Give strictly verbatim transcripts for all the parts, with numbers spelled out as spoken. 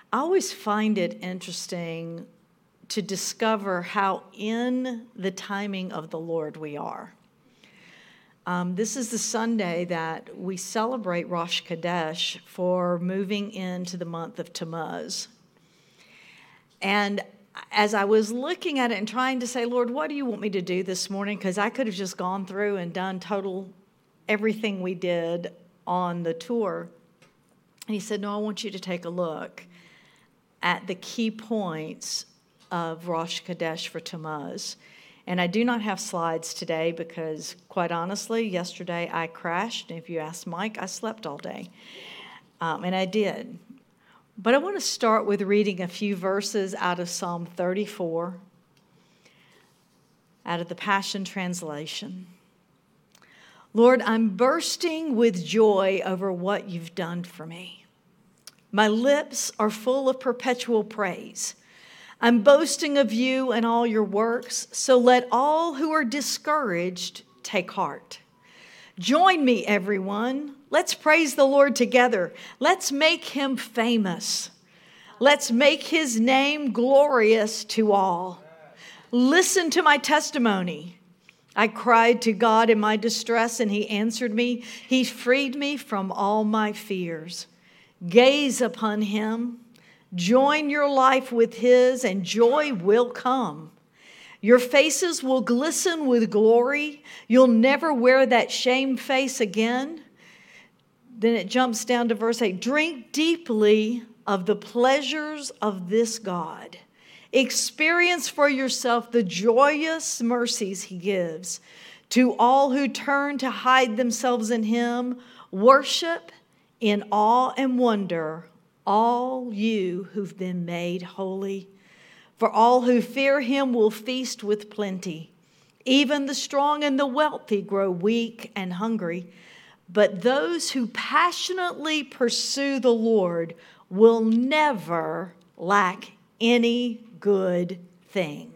I always find it interesting to discover how in the timing of the Lord we are. Um, this is the Sunday that we celebrate Rosh Chodesh for moving into the month of Tammuz. And as I was looking at it and trying to say, Lord, what do you want me to do this morning? Because I could have just gone through and done total everything we did on the tour. And he said, no, I want you to take a look at the key points of Rosh Chodesh for Tammuz. And I do not have slides today because, quite honestly, yesterday I crashed. And if you ask Mike, I slept all day. Um, and I did. But I want to start with reading a few verses out of Psalm thirty-four, out of the Passion Translation. Lord, I'm bursting with joy over what you've done for me. My lips are full of perpetual praise. I'm boasting of you and all your works, so let all who are discouraged take heart. Join me, everyone. Let's praise the Lord together. Let's make him famous. Let's make his name glorious to all. Listen to my testimony. I cried to God in my distress, and he answered me. He freed me from all my fears. Gaze upon him. Join your life with his, and joy will come. Your faces will glisten with glory. You'll never wear that shame face again. Then it jumps down to verse eight. Drink deeply of the pleasures of this God. Experience for yourself the joyous mercies he gives. To all who turn to hide themselves in him, worship in awe and wonder all you who've been made holy. For all who fear him will feast with plenty. Even the strong and the wealthy grow weak and hungry. But those who passionately pursue the Lord will never lack any good thing.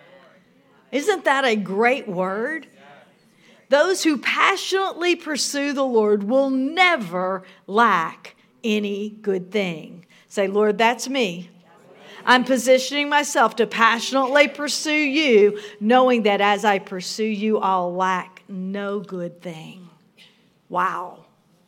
Isn't that a great word? Those who passionately pursue the Lord will never lack any good thing. Say, Lord, that's me. I'm positioning myself to passionately pursue you, knowing that as I pursue you, I'll lack no good thing. Wow.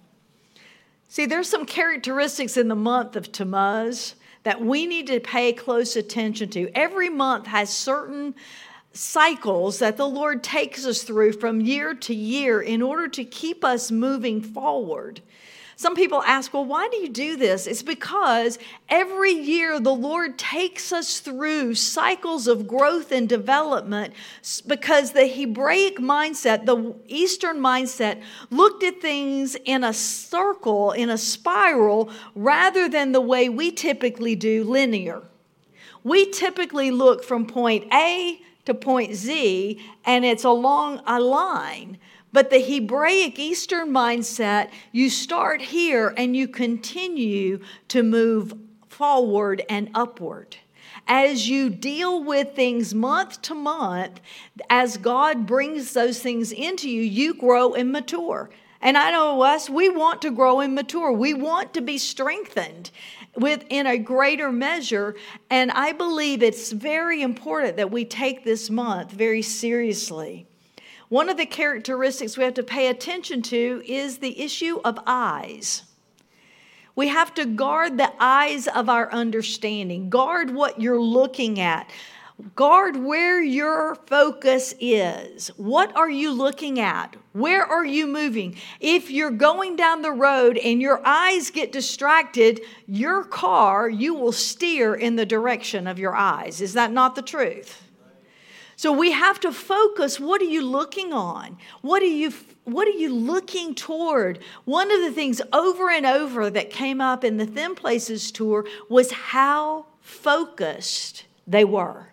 See, there's some characteristics in the month of Tammuz that we need to pay close attention to. Every month has certain cycles that the Lord takes us through from year to year in order to keep us moving forward. Some people ask, well, why do you do this? It's because every year the Lord takes us through cycles of growth and development, because the Hebraic mindset, the Eastern mindset, looked at things in a circle, in a spiral, rather than the way we typically do, linear. We typically look from point A to point Z, and it's along a line. But the Hebraic Eastern mindset, you start here and you continue to move forward and upward. As you deal with things month to month, as God brings those things into you, you grow and mature. And I know us, we want to grow and mature. We want to be strengthened within a greater measure. And I believe it's very important that we take this month very seriously. One of the characteristics we have to pay attention to is the issue of eyes. We have to guard the eyes of our understanding. Guard what you're looking at. Guard where your focus is. What are you looking at? Where are you moving? If you're going down the road and your eyes get distracted, your car, you will steer in the direction of your eyes. Is that not the truth? So we have to focus. What are you looking on? What are you What are you looking toward? One of the things over and over that came up in the Thin Places tour was how focused they were.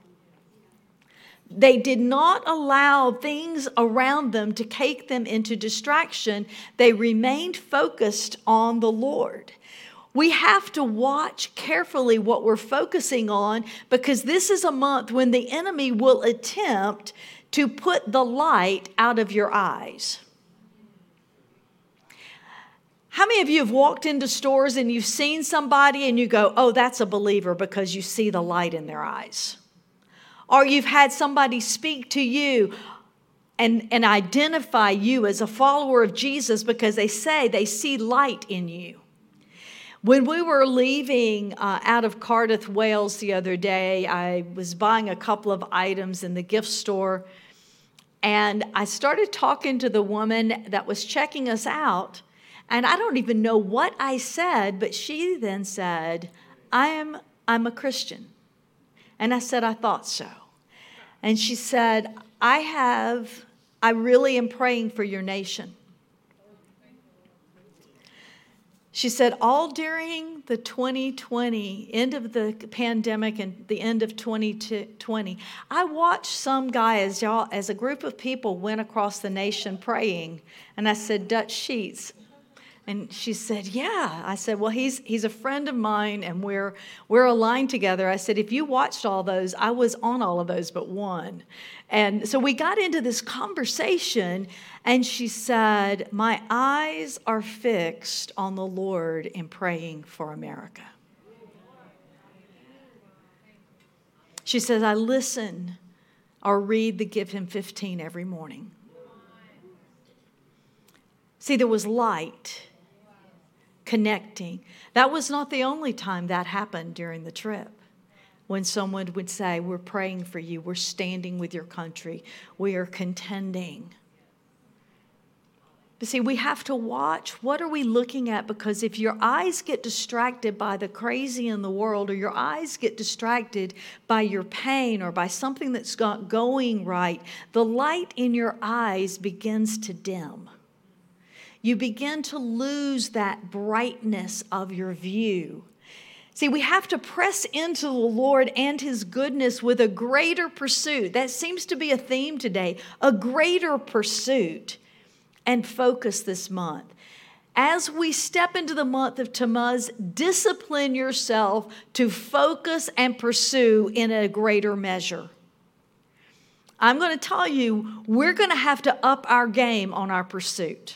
They did not allow things around them to take them into distraction. They remained focused on the Lord. We have to watch carefully what we're focusing on, because this is a month when the enemy will attempt to put the light out of your eyes. How many of you have walked into stores and you've seen somebody and you go, oh, that's a believer because you see the light in their eyes? Or you've had somebody speak to you and, and identify you as a follower of Jesus because they say they see light in you. When we were leaving uh, out of Cardiff, Wales the other day, I was buying a couple of items in the gift store, and I started talking to the woman that was checking us out. And I don't even know what I said, but she then said, I am, I'm a Christian. And I said, I thought so. And she said, I have, I really am praying for your nation. She said, all during the twenty twenty, end of the pandemic and the end of twenty twenty, I watched some guy as y'all, as a group of people went across the nation praying. And I said, Dutch Sheets. And she said, yeah. I said, well, he's he's a friend of mine, and we're we're aligned together. I said, if you watched all those, I was on all of those but one. And so we got into this conversation, and she said, my eyes are fixed on the Lord in praying for America. She says, I listen or read the Give Him fifteen every morning. See, there was light connecting. That was not the only time that happened during the trip. When someone would say, we're praying for you, we're standing with your country, we are contending. But see, we have to watch, what are we looking at? Because if your eyes get distracted by the crazy in the world, or your eyes get distracted by your pain or by something that's not going right, the light in your eyes begins to dim. You begin to lose that brightness of your view. See, we have to press into the Lord and His goodness with a greater pursuit. That seems to be a theme today, a greater pursuit and focus this month. As we step into the month of Tammuz, discipline yourself to focus and pursue in a greater measure. I'm going to tell you, we're going to have to up our game on our pursuit.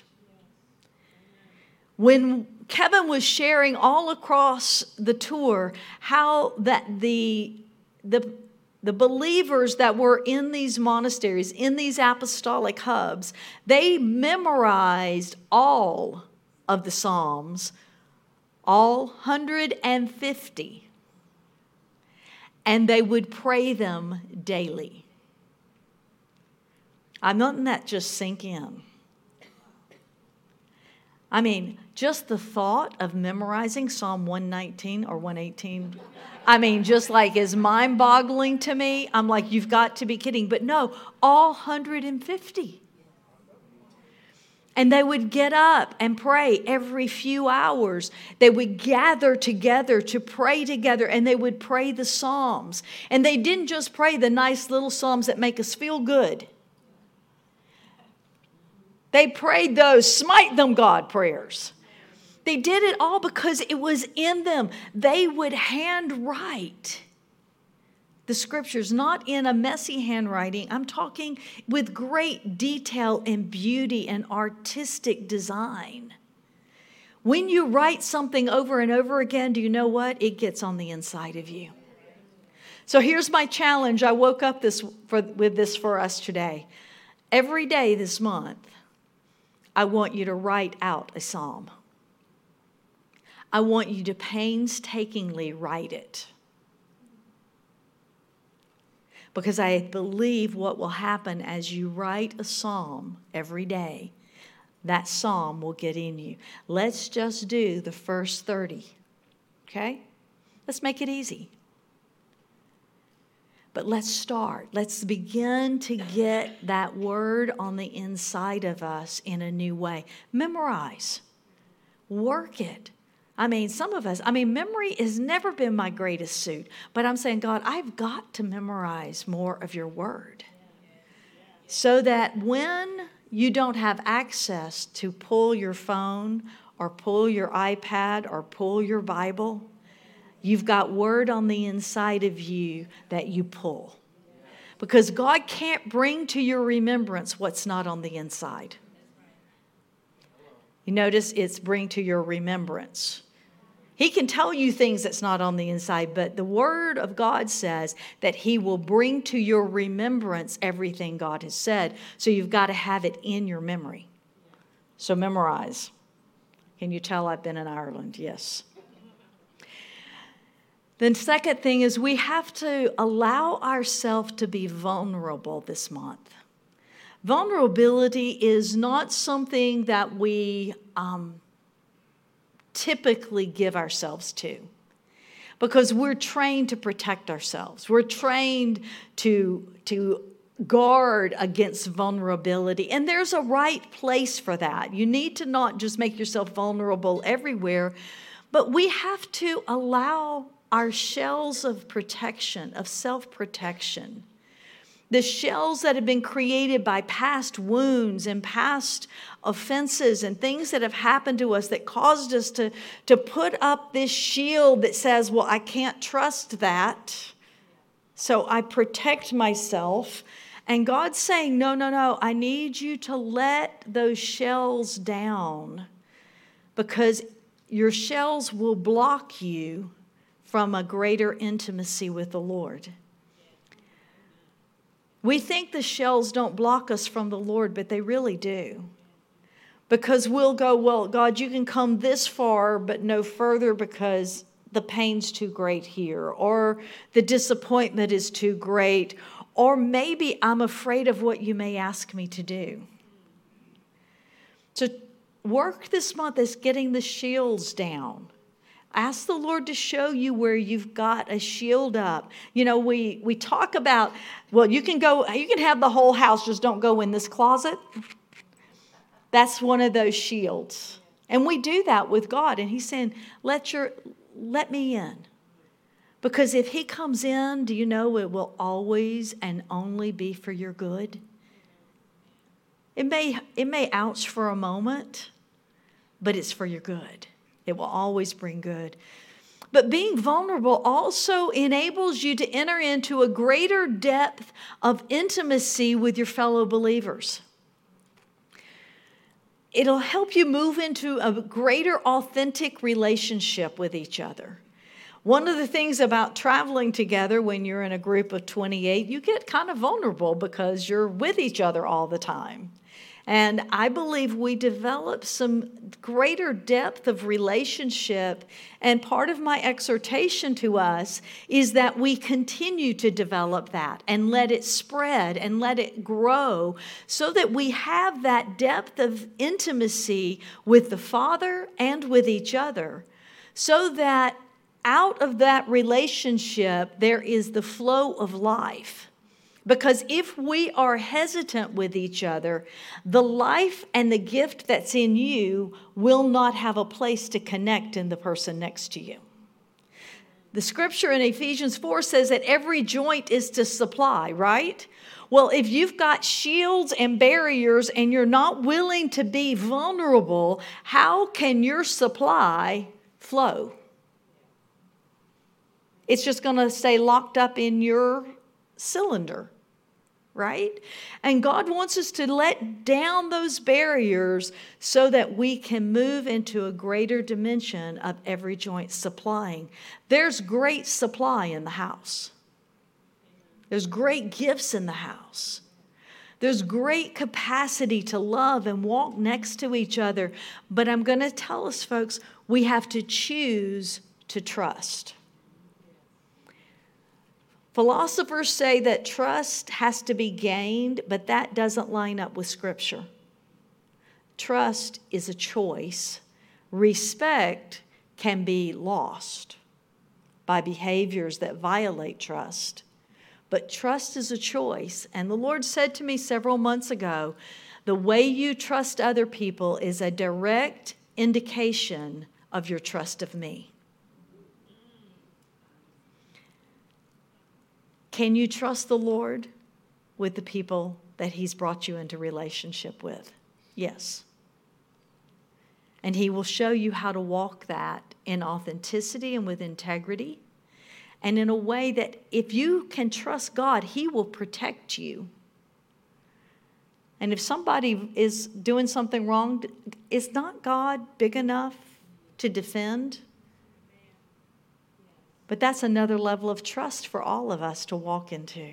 When Kevin was sharing all across the tour how that the, the, the believers that were in these monasteries, in these apostolic hubs, they memorized all of the Psalms, all one hundred fifty, and they would pray them daily. I'm letting that just sink in. I mean, just the thought of memorizing Psalm one nineteen or one eighteen, I mean, just like is mind-boggling to me. I'm like, you've got to be kidding. But no, all one hundred fifty. And they would get up and pray every few hours. They would gather together to pray together, and they would pray the Psalms. And they didn't just pray the nice little Psalms that make us feel good. They prayed those smite them, God prayers. They did it all because it was in them. They would handwrite the scriptures, not in a messy handwriting. I'm talking with great detail and beauty and artistic design. When you write something over and over again, do you know what? It gets on the inside of you. So here's my challenge. I woke up this for, with this for us today. Every day this month, I want you to write out a psalm. I want you to painstakingly write it. Because I believe what will happen as you write a psalm every day, that psalm will get in you. Let's just do the first thirty, okay? Let's make it easy. But let's start. Let's begin to get that word on the inside of us in a new way. Memorize. Work it. I mean, some of us, I mean, memory has never been my greatest suit. But I'm saying, God, I've got to memorize more of your word. So that when you don't have access to pull your phone or pull your iPad or pull your Bible, you've got word on the inside of you that you pull. Because God can't bring to your remembrance what's not on the inside. You notice it's bring to your remembrance. He can tell you things that's not on the inside, but the Word of God says that He will bring to your remembrance everything God has said. So you've got to have it in your memory. So memorize. Can you tell I've been in Ireland? Yes. The second thing is we have to allow ourselves to be vulnerable this month. Vulnerability is not something that we um, typically give ourselves to, because we're trained to protect ourselves. We're trained to, to guard against vulnerability. And there's a right place for that. You need to not just make yourself vulnerable everywhere, but we have to allow our shells of protection, of self-protection, the shells that have been created by past wounds and past offenses and things that have happened to us that caused us to, to put up this shield that says, well, I can't trust that, so I protect myself. And God's saying, no, no, no, I need you to let those shells down, because your shells will block you from a greater intimacy with the Lord. We think the shells don't block us from the Lord, but they really do. Because we'll go, well, God, you can come this far, but no further because the pain's too great here, or the disappointment is too great, or maybe I'm afraid of what you may ask me to do. So work this month is getting the shields down. Ask the Lord to show you where you've got a shield up. You know, we, we talk about, well, you can go, you can have the whole house, just don't go in this closet. That's one of those shields. And we do that with God. And He's saying, let your, let me in. Because if He comes in, do you know it will always and only be for your good? It may, it may ouch for a moment, but it's for your good. It will always bring good. But being vulnerable also enables you to enter into a greater depth of intimacy with your fellow believers. It'll help you move into a greater authentic relationship with each other. One of the things about traveling together when you're in a group of twenty-eight, you get kind of vulnerable because you're with each other all the time. And I believe we develop some greater depth of relationship. And part of my exhortation to us is that we continue to develop that and let it spread and let it grow so that we have that depth of intimacy with the Father and with each other, so that out of that relationship there is the flow of life. Because if we are hesitant with each other, the life and the gift that's in you will not have a place to connect in the person next to you. The scripture in Ephesians four says that every joint is to supply, right? Well, if you've got shields and barriers and you're not willing to be vulnerable, how can your supply flow? It's just going to stay locked up in your cylinder. Right? And God wants us to let down those barriers so that we can move into a greater dimension of every joint supplying. There's great supply in the house. There's great gifts in the house. There's great capacity to love and walk next to each other. But I'm going to tell us, folks, we have to choose to trust. Philosophers say that trust has to be gained, but that doesn't line up with Scripture. Trust is a choice. Respect can be lost by behaviors that violate trust. But trust is a choice. And the Lord said to me several months ago, the way you trust other people is a direct indication of your trust of me. Can you trust the Lord with the people that He's brought you into relationship with? Yes. And He will show you how to walk that in authenticity and with integrity, and in a way that if you can trust God, He will protect you. And if somebody is doing something wrong, is not God big enough to defend? But that's another level of trust for all of us to walk into.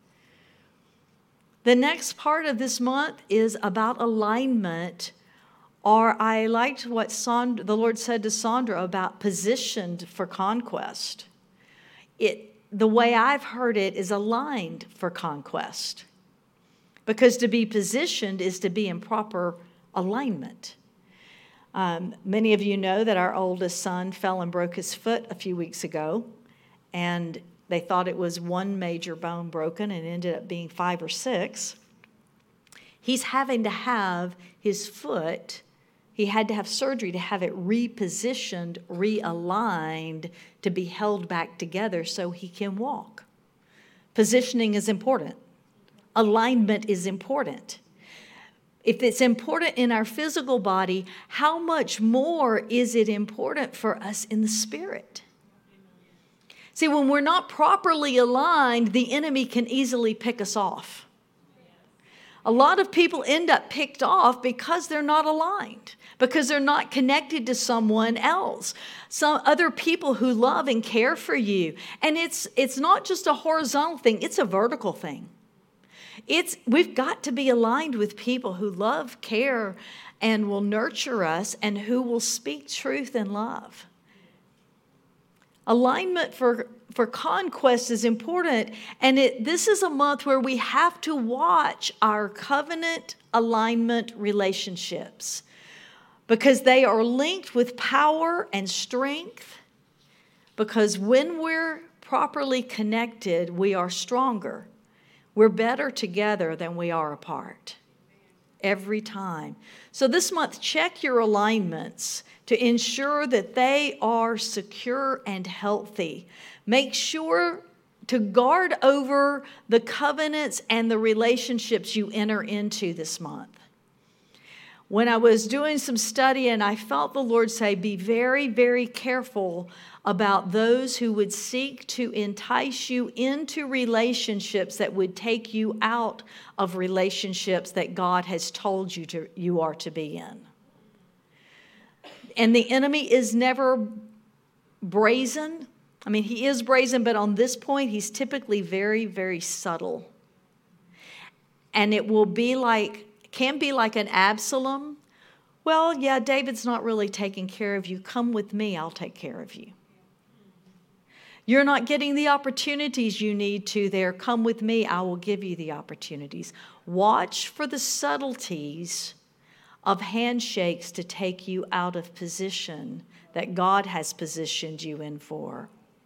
The next part of this month is about alignment, or I liked what Sandra, the Lord said to Sandra about positioned for conquest. It, the way I've heard it is aligned for conquest. Because to be positioned is to be in proper alignment. Um, many of you know that our oldest son fell and broke his foot a few weeks ago, and they thought it was one major bone broken and it ended up being five or six. He's having to have his foot, he had to have surgery to have it repositioned, realigned, to be held back together so he can walk. Positioning is important. Alignment is important. If it's important in our physical body, how much more is it important for us in the spirit? See, when we're not properly aligned, the enemy can easily pick us off. A lot of people end up picked off because they're not aligned, because they're not connected to someone else, some other people who love and care for you. And it's it's not just a horizontal thing, it's a vertical thing. It's, we've got to be aligned with people who love, care, and will nurture us and who will speak truth and love. Alignment for, for conquest is important, and it, this is a month where we have to watch our covenant alignment relationships because they are linked with power and strength, because when we're properly connected, we are stronger. We're better together than we are apart. Every time. So this month, check your alignments to ensure that they are secure and healthy. Make sure to guard over the covenants and the relationships you enter into this month. When I was doing some study and I felt the Lord say, be very, very careful about those who would seek to entice you into relationships that would take you out of relationships that God has told you to, you are to be in. And the enemy is never brazen. I mean, he is brazen, but on this point, he's typically very, very subtle. And it will be like, can be like an Absalom. Well, yeah, David's not really taking care of you. Come with me, I'll take care of you. You're not getting the opportunities you need to there. Come with me, I will give you the opportunities. Watch for the subtleties of handshakes to take you out of position that God has positioned you in for.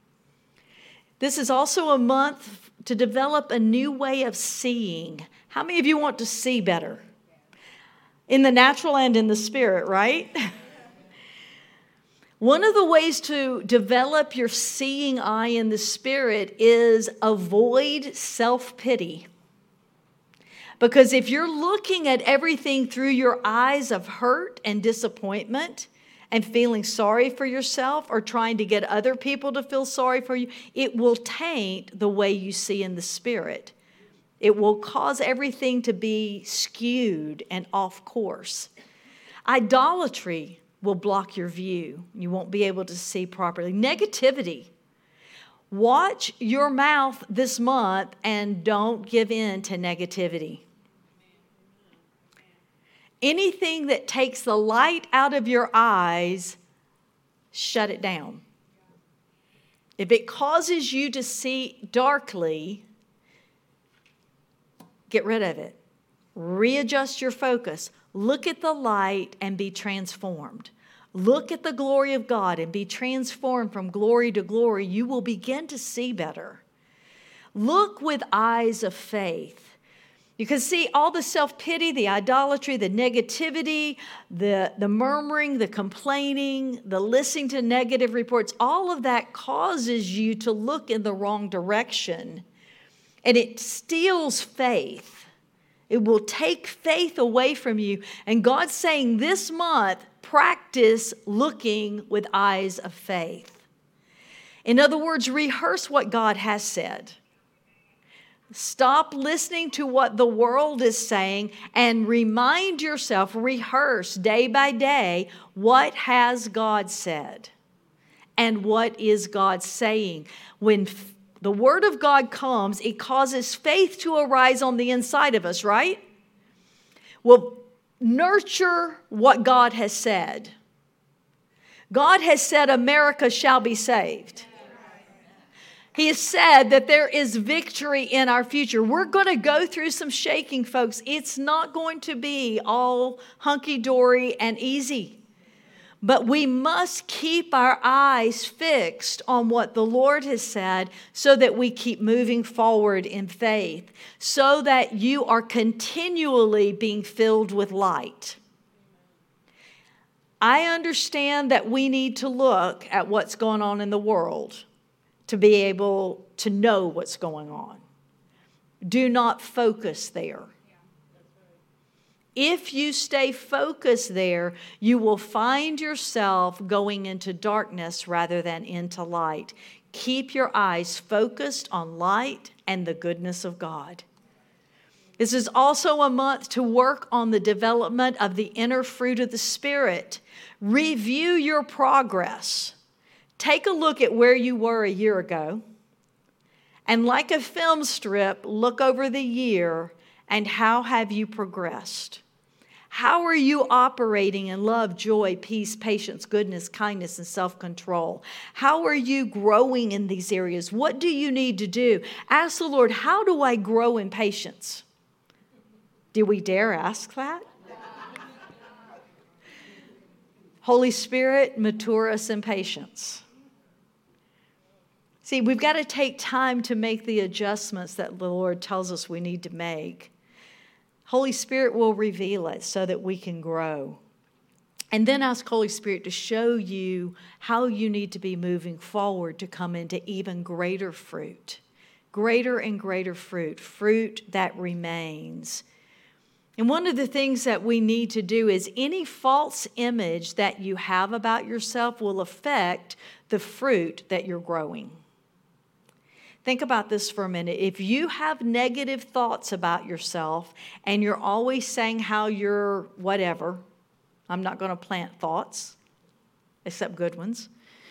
This is also a month to develop a new way of seeing. How many of you want to see better? In the natural and in the spirit, right? One of the ways to develop your seeing eye in the spirit is avoid self-pity. Because if you're looking at everything through your eyes of hurt and disappointment and feeling sorry for yourself or trying to get other people to feel sorry for you, it will taint the way you see in the spirit. It will cause everything to be skewed and off course. Idolatry will block your view. You won't be able to see properly. Negativity. Watch your mouth this month and don't give in to negativity. Anything that takes the light out of your eyes, shut it down. If it causes you to see darkly, get rid of it. Readjust your focus. Look at the light and be transformed. Look at the glory of God and be transformed from glory to glory. You will begin to see better. Look with eyes of faith. You can see all the self-pity, the idolatry, the negativity, the, the murmuring, the complaining, the listening to negative reports. All of that causes you to look in the wrong direction. And it steals faith. It will take faith away from you. And God's saying this month, practice looking with eyes of faith. In other words, rehearse what God has said. Stop listening to what the world is saying and remind yourself, rehearse day by day, what has God said and what is God saying. When f- the Word of God comes, it causes faith to arise on the inside of us, right? Well, nurture what God has said. God has said America shall be saved. He has said that there is victory in our future. We're going to go through some shaking, folks. It's not going to be all hunky-dory and easy. But we must keep our eyes fixed on what the Lord has said so that we keep moving forward in faith, so that you are continually being filled with light. I understand that we need to look at what's going on in the world to be able to know what's going on. Do not focus there. If you stay focused there, you will find yourself going into darkness rather than into light. Keep your eyes focused on light and the goodness of God. This is also a month to work on the development of the inner fruit of the Spirit. Review your progress. Take a look at where you were a year ago. And like a film strip, look over the year and how have you progressed? How are you operating in love, joy, peace, patience, goodness, kindness, and self-control? How are you growing in these areas? What do you need to do? Ask the Lord, how do I grow in patience? Do we dare ask that? Holy Spirit, mature us in patience. See, we've got to take time to make the adjustments that the Lord tells us we need to make. Holy Spirit will reveal it so that we can grow. And then ask Holy Spirit to show you how you need to be moving forward to come into even greater fruit. Greater and greater fruit. Fruit that remains. And one of the things that we need to do is any false image that you have about yourself will affect the fruit that you're growing. Think about this for a minute. If you have negative thoughts about yourself and you're always saying how you're whatever, I'm not going to plant thoughts, except good ones,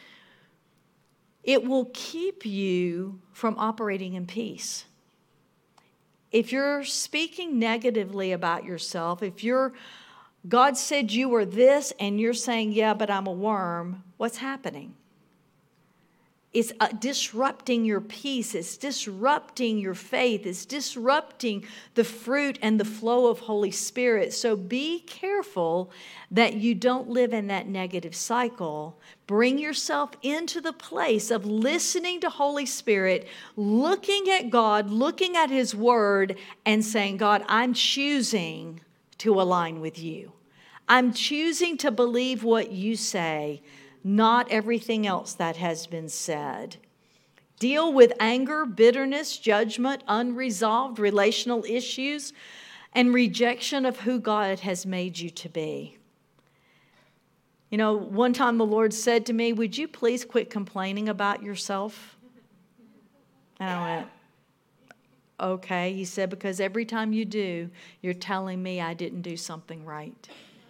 it will keep you from operating in peace. If you're speaking negatively about yourself, if you're, God said you were this and you're saying, yeah, but I'm a worm, what's happening? It's uh, disrupting your peace. It's disrupting your faith. It's disrupting the fruit and the flow of Holy Spirit. So be careful that you don't live in that negative cycle. Bring yourself into the place of listening to Holy Spirit, looking at God, looking at His Word, and saying, God, I'm choosing to align with you. I'm choosing to believe what you say, not everything else that has been said. Deal with anger, bitterness, judgment, unresolved relational issues, and rejection of who God has made you to be. You know, one time the Lord said to me, would you please quit complaining about yourself? And I went, okay. He said, because every time you do, you're telling me I didn't do something right.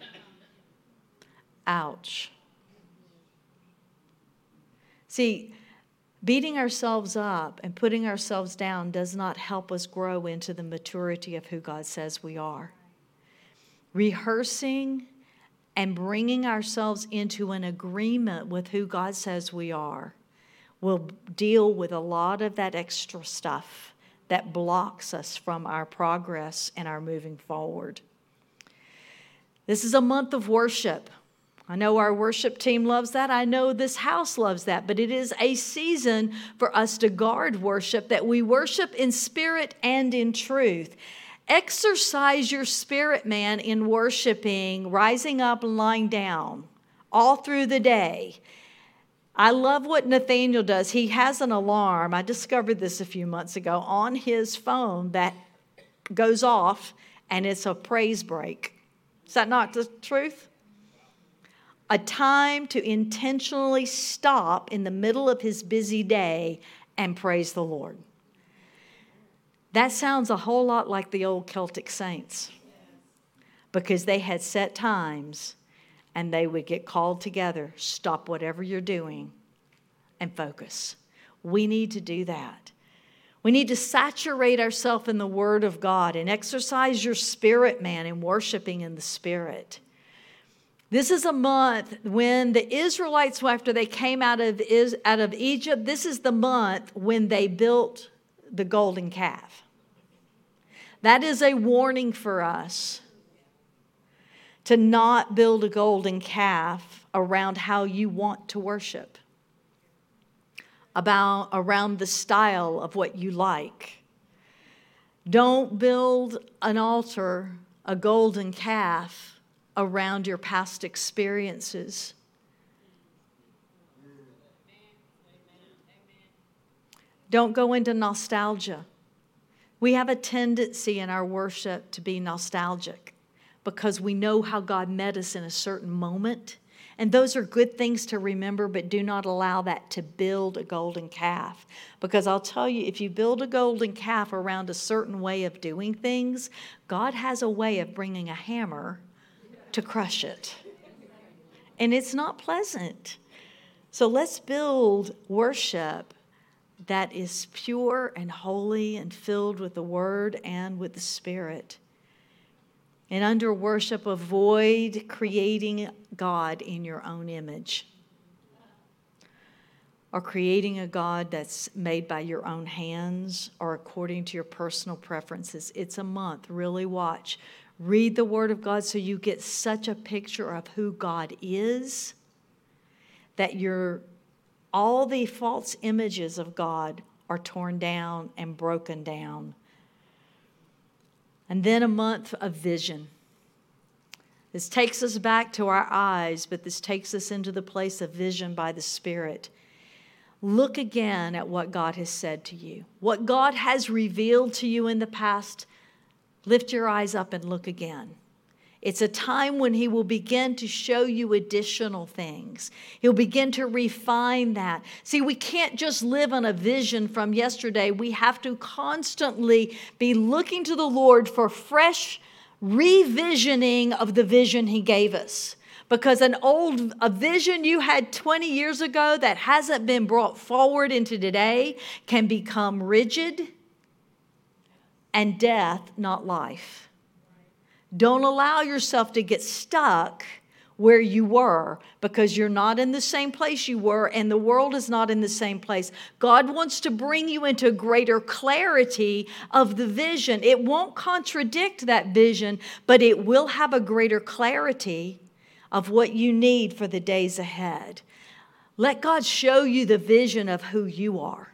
Ouch. See, beating ourselves up and putting ourselves down does not help us grow into the maturity of who God says we are. Rehearsing and bringing ourselves into an agreement with who God says we are will deal with a lot of that extra stuff that blocks us from our progress and our moving forward. This is a month of worship. I know our worship team loves that. I know this house loves that. But it is a season for us to guard worship, that we worship in spirit and in truth. Exercise your spirit, man, in worshiping, rising up and lying down all through the day. I love what Nathaniel does. He has an alarm. I discovered this a few months ago on his phone that goes off, and it's a praise break. Is that not the truth? A time to intentionally stop in the middle of his busy day and praise the Lord. That sounds a whole lot like the old Celtic saints, because they had set times and they would get called together. Stop whatever you're doing and focus. We need to do that. We need to saturate ourselves in the Word of God and exercise your spirit, man, in worshiping in the Spirit. This is a month when the Israelites, after they came out of, out of Egypt, this is the month when they built the golden calf. That is a warning for us to not build a golden calf around how you want to worship, about around the style of what you like. Don't build an altar, a golden calf, around your past experiences. Don't go into nostalgia. We have a tendency in our worship to be nostalgic because we know how God met us in a certain moment. And those are good things to remember, but do not allow that to build a golden calf. Because I'll tell you, if you build a golden calf around a certain way of doing things, God has a way of bringing a hammer to crush it. And it's not pleasant. So let's build worship that is pure and holy and filled with the Word and with the Spirit. And under worship, avoid creating God in your own image, or creating a God that's made by your own hands or according to your personal preferences. It's a month. Really watch. Read the Word of God so you get such a picture of who God is that you're all the false images of God are torn down and broken down. And then a month of vision. This takes us back to our eyes, but this takes us into the place of vision by the Spirit. Look again at what God has said to you. What God has revealed to you in the past, lift your eyes up and look again. It's a time when He will begin to show you additional things. He'll begin to refine that. See, we can't just live on a vision from yesterday. We have to constantly be looking to the Lord for fresh revisioning of the vision He gave us. Because an old a vision you had twenty years ago that hasn't been brought forward into today can become rigid and death, not life. Don't allow yourself to get stuck where you were, because you're not in the same place you were and the world is not in the same place. God wants to bring you into greater clarity of the vision. It won't contradict that vision, but it will have a greater clarity of what you need for the days ahead. Let God show you the vision of who you are.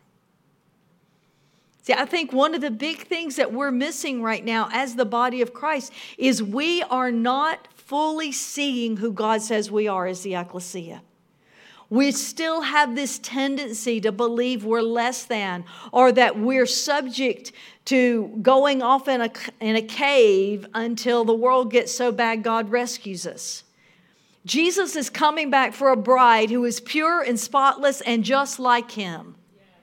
See, I think one of the big things that we're missing right now as the body of Christ is we are not fully seeing who God says we are as the ecclesia. We still have this tendency to believe we're less than, or that we're subject to going off in a, in a cave until the world gets so bad God rescues us. Jesus is coming back for a bride who is pure and spotless and just like Him.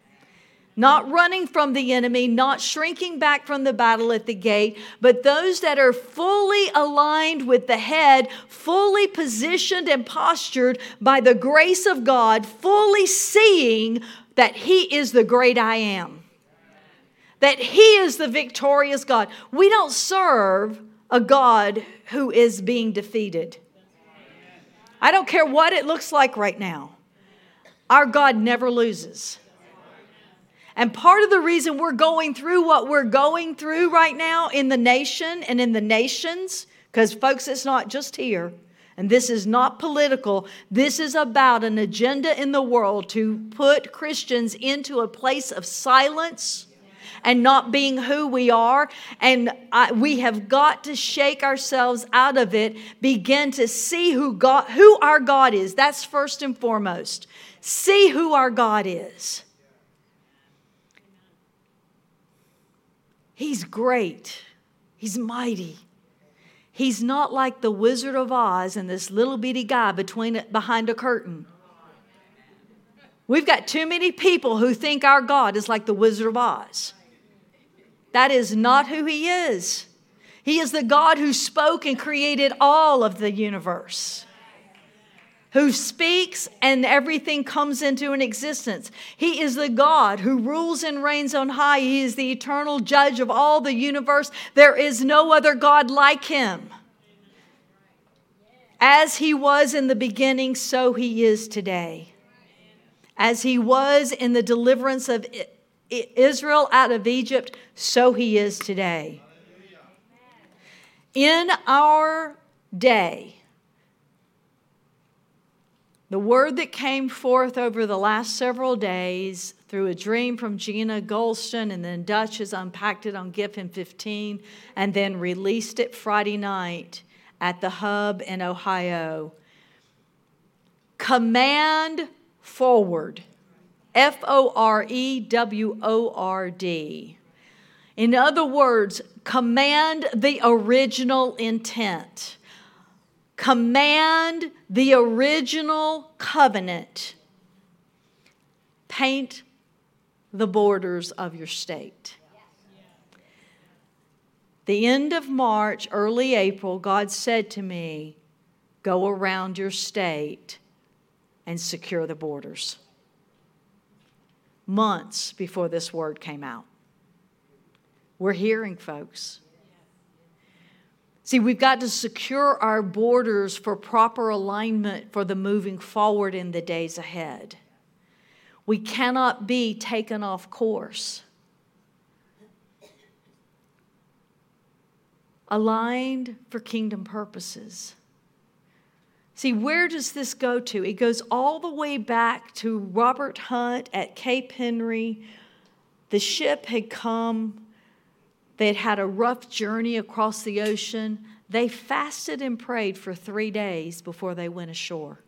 Not running from the enemy, not shrinking back from the battle at the gate, but those that are fully aligned with the head, fully positioned and postured by the grace of God, fully seeing that He is the great I am, that He is the victorious God. We don't serve a God who is being defeated. I don't care what it looks like right now. Our God never loses. And part of the reason we're going through what we're going through right now in the nation and in the nations, because folks, it's not just here, and this is not political. This is about an agenda in the world to put Christians into a place of silence and not being who we are. And I, we have got to shake ourselves out of it, begin to see who God, who our God is. That's first and foremost. See who our God is. He's great. He's mighty. He's not like the Wizard of Oz and this little bitty guy between behind a curtain. We've got too many people who think our God is like the Wizard of Oz. That is not who He is. He is the God who spoke and created all of the universe, who speaks and everything comes into an existence. He is the God who rules and reigns on high. He is the eternal judge of all the universe. There is no other God like Him. As He was in the beginning, so He is today. As He was in the deliverance of Israel out of Egypt, so He is today. In our day, the word that came forth over the last several days through a dream from Gina Golston, and then Dutch has unpacked it on Give Him fifteen, and then released it Friday night at the Hub in Ohio. Command forward. F O R E W O R D. In other words, command the original intent. Command the original covenant. Paint the borders of your state. The end of March, early April, God said to me, go around your state and secure the borders. Months before this word came out. We're hearing, folks. See, we've got to secure our borders for proper alignment for the moving forward in the days ahead. We cannot be taken off course. Aligned for kingdom purposes. See, where does this go to? It goes all the way back to Robert Hunt at Cape Henry. The ship had come. They had had a rough journey across the ocean. They fasted and prayed for three days before they went ashore.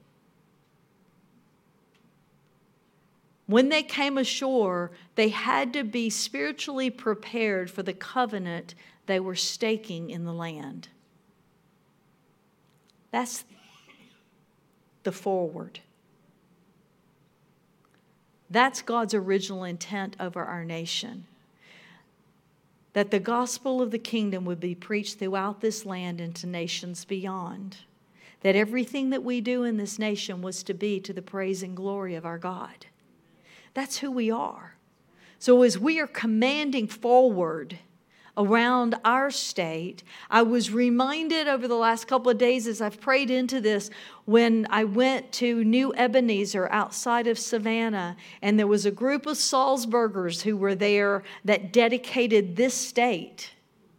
When they came ashore, they had to be spiritually prepared for the covenant they were staking in the land. That's the forward. That's God's original intent over our nation. That the gospel of the kingdom would be preached throughout this land and to nations beyond. That everything that we do in this nation was to be to the praise and glory of our God. That's who we are. So as we are commanding forward around our state, I was reminded over the last couple of days as I've prayed into this, when I went to New Ebenezer outside of Savannah, and there was a group of Salzburgers who were there that dedicated this state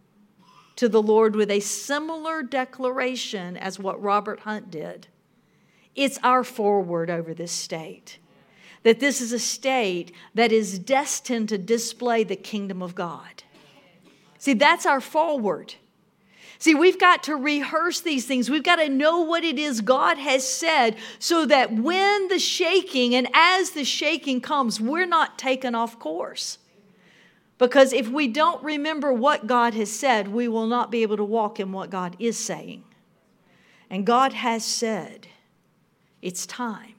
to the Lord with a similar declaration as what Robert Hunt did. It's our forward over this state. That this is a state that is destined to display the kingdom of God. See, that's our forward. See, we've got to rehearse these things. We've got to know what it is God has said so that when the shaking and as the shaking comes, we're not taken off course. Because if we don't remember what God has said, we will not be able to walk in what God is saying. And God has said, it's time.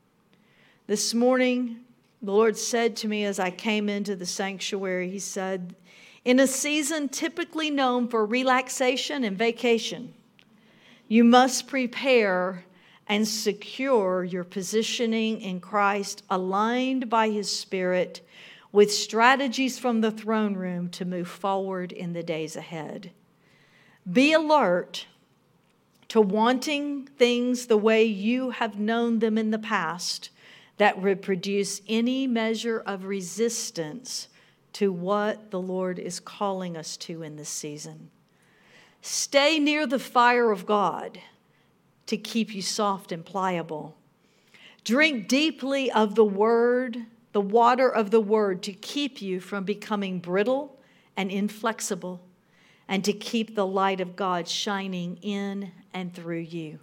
This morning, the Lord said to me as I came into the sanctuary, He said, in a season typically known for relaxation and vacation, you must prepare and secure your positioning in Christ, aligned by His Spirit, with strategies from the throne room to move forward in the days ahead. Be alert to wanting things the way you have known them in the past that would produce any measure of resistance to what the Lord is calling us to in this season. Stay near the fire of God to keep you soft and pliable. Drink deeply of the Word, the water of the Word, to keep you from becoming brittle and inflexible, and to keep the light of God shining in and through you.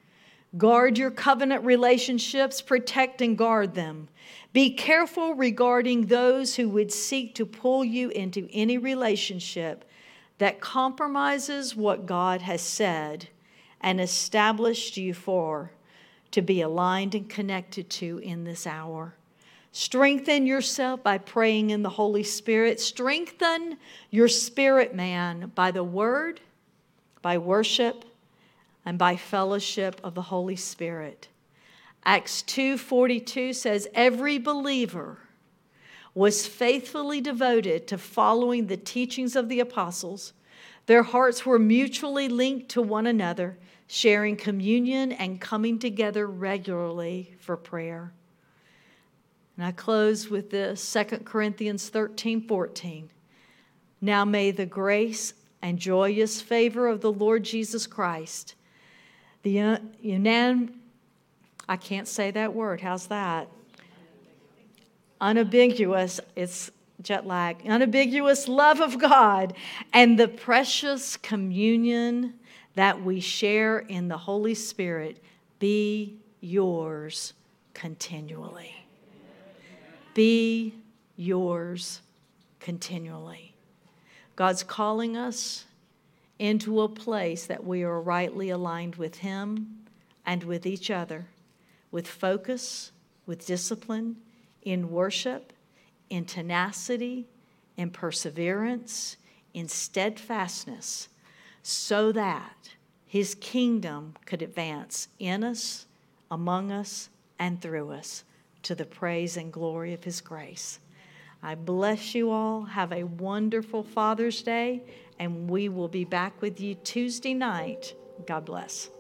Guard your covenant relationships, protect and guard them. Be careful regarding those who would seek to pull you into any relationship that compromises what God has said and established you for to be aligned and connected to in this hour. Strengthen yourself by praying in the Holy Spirit. Strengthen your spirit man by the word, by worship, and by fellowship of the Holy Spirit. Acts two forty-two says, every believer was faithfully devoted to following the teachings of the apostles. Their hearts were mutually linked to one another, sharing communion and coming together regularly for prayer. And I close with this, Second Corinthians thirteen fourteen. Now may the grace and joyous favor of the Lord Jesus Christ, the uh, unan, I can't say that word, how's that? Unambiguous, it's jet lag, unambiguous love of God and the precious communion that we share in the Holy Spirit be yours continually. Be yours continually. God's calling us into a place that we are rightly aligned with Him and with each other, with focus, with discipline, in worship, in tenacity, in perseverance, in steadfastness, so that His kingdom could advance in us, among us, and through us, to the praise and glory of His grace. I bless you all. Have a wonderful Father's Day, and we will be back with you Tuesday night. God bless.